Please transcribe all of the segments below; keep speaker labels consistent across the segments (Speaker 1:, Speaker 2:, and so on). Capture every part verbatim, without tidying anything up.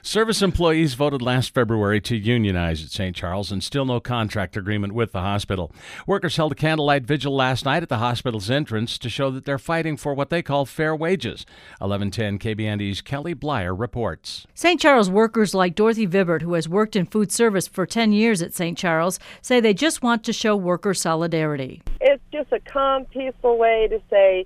Speaker 1: Service employees voted last February to unionize at Saint Charles and still no contract agreement with the hospital. Workers held a candlelight vigil last night at the hospital's entrance to show that they're fighting for what they call fair wages. eleven ten K B N D's Kelly Blyer reports.
Speaker 2: Saint Charles workers like Dorothy Vibert, who has worked in food service for ten years at Saint Charles, say they just want to show worker solidarity.
Speaker 3: It's just a calm, peaceful way to say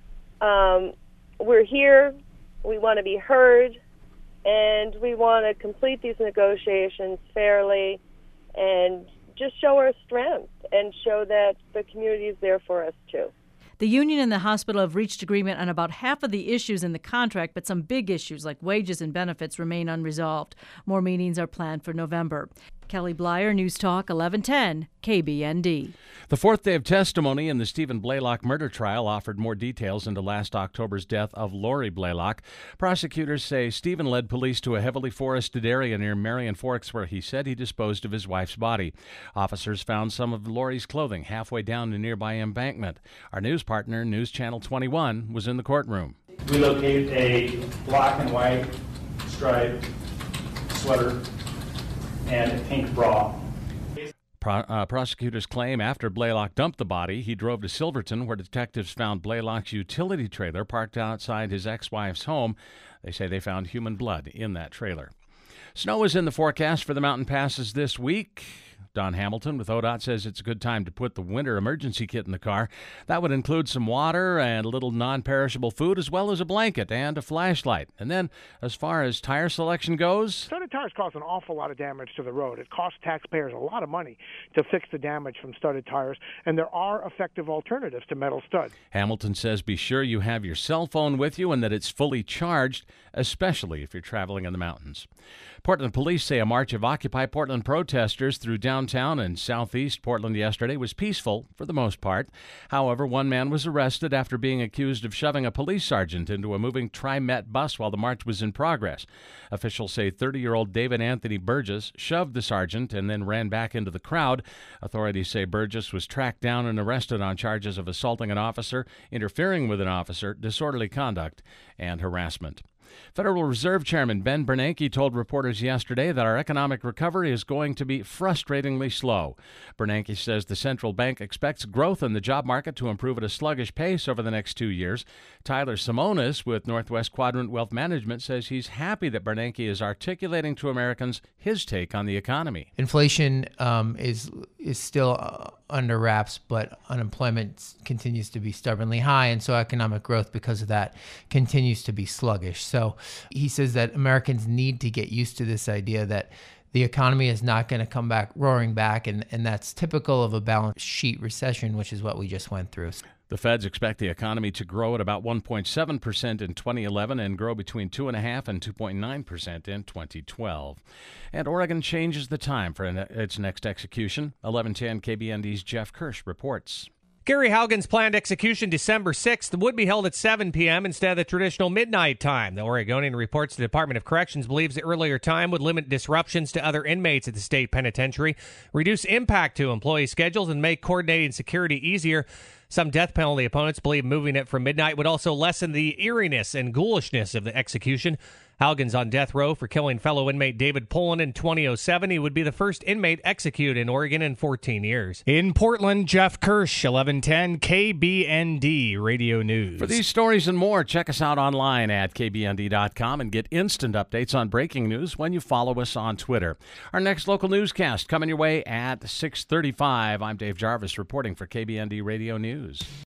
Speaker 3: um, we're here, we want to be heard, and we want to complete these negotiations fairly and just show our strength and show that the community is there for us too.
Speaker 2: The union and the hospital have reached agreement on about half of the issues in the contract, but some big issues like wages and benefits remain unresolved. More meetings are planned for November. Kelly Blyer, News Talk eleven ten K B N D.
Speaker 1: The fourth day of testimony in the Stephen Blaylock murder trial offered more details into last October's death of Lori Blaylock. Prosecutors say Stephen led police to a heavily forested area near Marion Forks where he said he disposed of his wife's body. Officers found some of Lori's clothing halfway down a nearby embankment. Our news partner, News Channel twenty-one, was in the courtroom.
Speaker 4: We located a black and white striped sweater and a pink bra.
Speaker 1: Pro, uh, prosecutors claim after Blaylock dumped the body, he drove to Silverton, where detectives found Blaylock's utility trailer parked outside his ex-wife's home. They say they found human blood in that trailer. Snow is in the forecast for the mountain passes this week. Don Hamilton with O D O T says it's a good time to put the winter emergency kit in the car. That would include some water and a little non-perishable food, as well as a blanket and a flashlight. And then, as far as tire selection goes,
Speaker 5: studded tires cause an awful lot of damage to the road. It costs taxpayers a lot of money to fix the damage from studded tires, and there are effective alternatives to metal studs.
Speaker 1: Hamilton says be sure you have your cell phone with you and that it's fully charged, especially if you're traveling in the mountains. Portland police say a march of Occupy Portland protesters through downtown and southeast Portland yesterday was peaceful for the most part. However, one man was arrested after being accused of shoving a police sergeant into a moving TriMet bus while the march was in progress. Officials say thirty-year-old David Anthony Burgess shoved the sergeant and then ran back into the crowd. Authorities say Burgess was tracked down and arrested on charges of assaulting an officer, interfering with an officer, disorderly conduct, and harassment. Federal Reserve Chairman Ben Bernanke told reporters yesterday that our economic recovery is going to be frustratingly slow. Bernanke says the central bank expects growth in the job market to improve at a sluggish pace over the next two years. Tyler Simonis with Northwest Quadrant Wealth Management says he's happy that Bernanke is articulating to Americans his take on the economy.
Speaker 6: Inflation um, is is still uh, under wraps, but unemployment continues to be stubbornly high, and so economic growth, because of that, continues to be sluggish. So he says that Americans need to get used to this idea that the economy is not going to come back roaring back, and, and that's typical of a balance sheet recession, which is what we just went through.
Speaker 1: The Feds expect the economy to grow at about one point seven percent in twenty eleven and grow between two point five and two point nine percent in twenty twelve. And Oregon changes the time for its next execution. eleven ten K B N D's Jeff Kirsch reports.
Speaker 7: Gary Haugen's planned execution December sixth would be held at seven p.m. instead of the traditional midnight time. The Oregonian reports the Department of Corrections believes the earlier time would limit disruptions to other inmates at the state penitentiary, reduce impact to employee schedules, and make coordinating security easier. Some death penalty opponents believe moving it from midnight would also lessen the eeriness and ghoulishness of the execution. Haugen's on death row for killing fellow inmate David Pullen in twenty oh seven. He would be the first inmate executed in Oregon in fourteen years.
Speaker 8: In Portland, Jeff Kirsch, eleven ten K B N D Radio News.
Speaker 1: For these stories and more, check us out online at K B N D dot com and get instant updates on breaking news when you follow us on Twitter. Our next local newscast coming your way at six thirty-five. I'm Dave Jarvis reporting for K B N D Radio News.